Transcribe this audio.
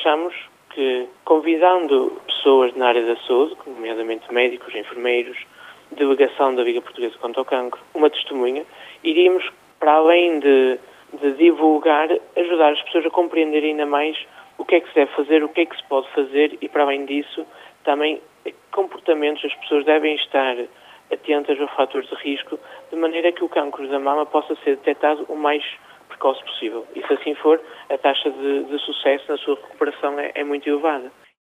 achamos que, convidando pessoas na área da saúde, nomeadamente médicos, enfermeiros, delegação da Liga Portuguesa contra o Cancro, uma testemunha, iríamos, para além de divulgar, ajudar as pessoas a compreender ainda mais o que é que se deve fazer, o que é que se pode fazer e, para além disso, também comportamentos. As pessoas devem estar atentas aos fatores de risco, de maneira que o cancro da mama possa ser detectado o mais precoce possível. E se assim for, a taxa de sucesso na sua recuperação é muito elevada.